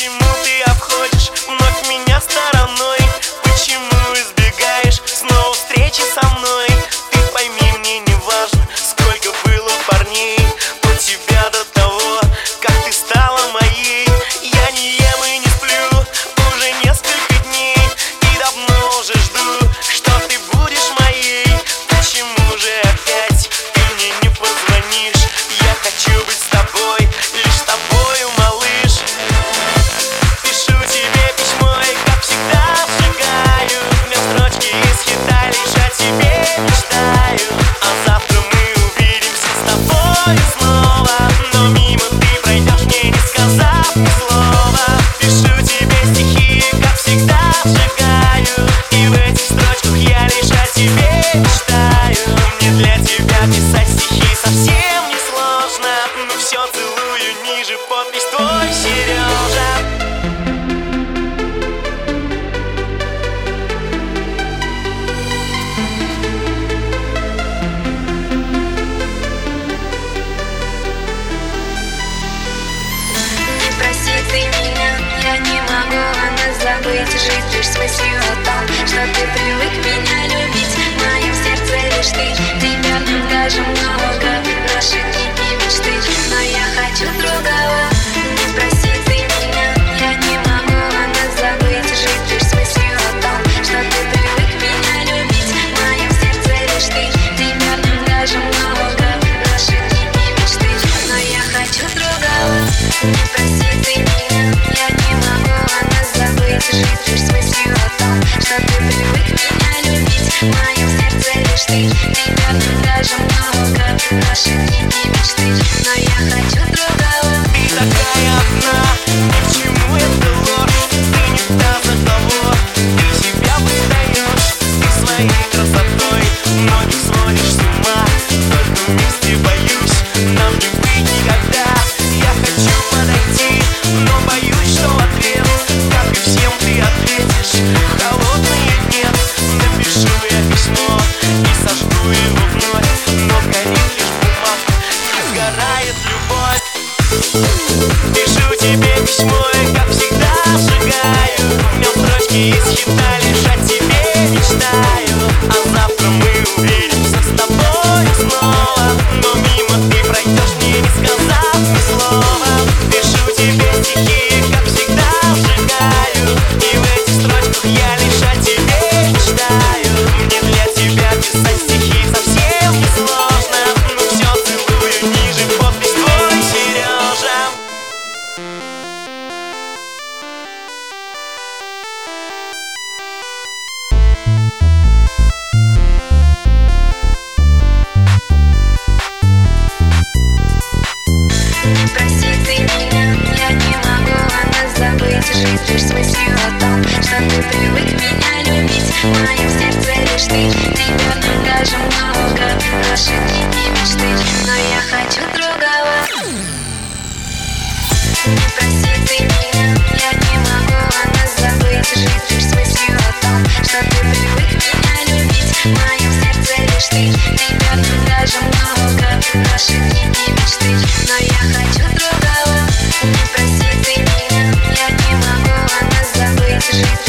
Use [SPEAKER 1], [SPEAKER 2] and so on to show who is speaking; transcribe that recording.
[SPEAKER 1] Почему ты обходишь вновь меня стороной? Почему избегаешь снова встречи со мной? Ты пойми, мне не важно, сколько было парней от тебя до того, как ты стала моей. Я не ем и не сплю уже несколько дней и давно уже жду, что ты будешь моей. Почему же опять ты мне не позвонишь? Я хочу быть с тобой, лишь с тобою, малыш. Пишу тебе письмо и, как всегда, сжигаю. Мне строчки из хита, лишь о тебе мечтаю. А завтра мы увидимся с тобой снова, но мимо ты пройдешь, мне не сказав ни слова. Пишу тебе стихи, как всегда, сжигаю. И в этих строчках я лишь о тебе мечтаю. Мне для тебя писать стихи совсем не сложно. Ну все, целую ниже, подпись твой, Сережа.
[SPEAKER 2] Не проси ты меня, я не могу забыть. Жить лишь с мыслью о том, что ты привык меня любить. В моем сердце лишь ты, тебя в нем даже много. Наши дни и мечты, но я хочу другого. Не проси ты меня, я не могу забыть. Жить лишь с мыслью о том, что ты привык меня любить. В моем сердце лишь ты, тебя в нем даже много. Наши дни и мечты, но я хочу другого. Не проси ты меня, я не могу забыть. Жить лишь с мыслью о том, что ты привык меня любить. В моем сердце лишь ты, тебя в нем даже много. Наши дни и мечты, но я хочу другого.
[SPEAKER 1] Ты такая одна, ни к чему это ложь. Ты не та, за кого ты себя выдаешь. Ты своей красотой многих сводишь с ума. Только вместе боюсь, нам не быть никогда. Я хочу подойти, но боюсь, что в ответ, как и всем, ты ответишь холодное нет. Напишу я письмо и сожгу его вновь, но горит лишь бумага, не сгорает любовь. Пишу тебе письмо и, как всегда, сжигаю. В нем строчки из хита, лишь о тебе мечтаю. А завтра мы увидимся с тобой снова, но мимо ты пройдешь, мне не сказав ни слова. Пишу тебе стихи, как всегда, сжигаю. И в этих строчках я лишь о тебе мечтаю. Мне для тебя писать стихи совсем не сложно. Ну все, целую ниже, подпись твой, Сережа.
[SPEAKER 2] Не проси ты меня, я не могу забыть. Жить лишь с мыслью о том, что ты привык меня любить. В моем сердце лишь ты, тебя в нем даже много. Наши дни и мечты, но я хочу другого. Не проси ты меня, я не могу забыть. Жить лишь с мыслью о том, что ты привык меня любить. В моем сердце лишь ты, тебя в нем даже много. Наши дни и мечты, но я хочу другого. Не проси ты меня, я не могу забыть. Жить